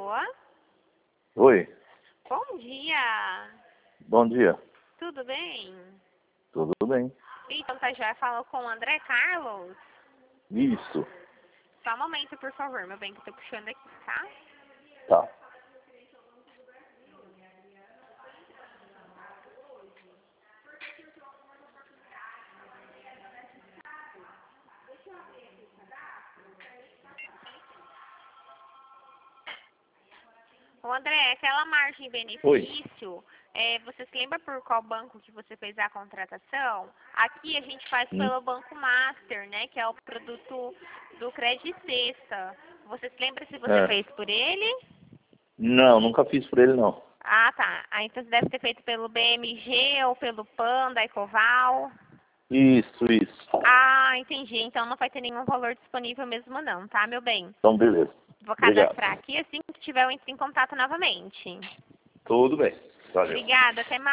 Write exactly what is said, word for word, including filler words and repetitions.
Alô? Oi, Bom dia. bom dia. Tudo bem? Tudo bem? Então, tá já falou com o André Carlos? Isso, Só um momento, por favor, meu bem, que eu tô puxando aqui, tá? tá. Ô, André, aquela margem benefício, é, você se lembra por qual banco que você fez a contratação? Aqui a gente faz Hum. pelo Banco Master, né, que é o produto do Credit Sexta. Você se lembra se você É. fez por ele? Não, nunca fiz por ele não. Ah, tá. Ah, então você deve ter feito pelo B M G ou pelo Panda, Ecoval. Isso, isso. Ah, entendi. Então não vai ter nenhum valor disponível mesmo não, tá, meu bem? Então, beleza. Vou Obrigado. cadastrar aqui, assim que tiver eu entro em contato novamente. Tudo bem. Valeu. Obrigada, até mais.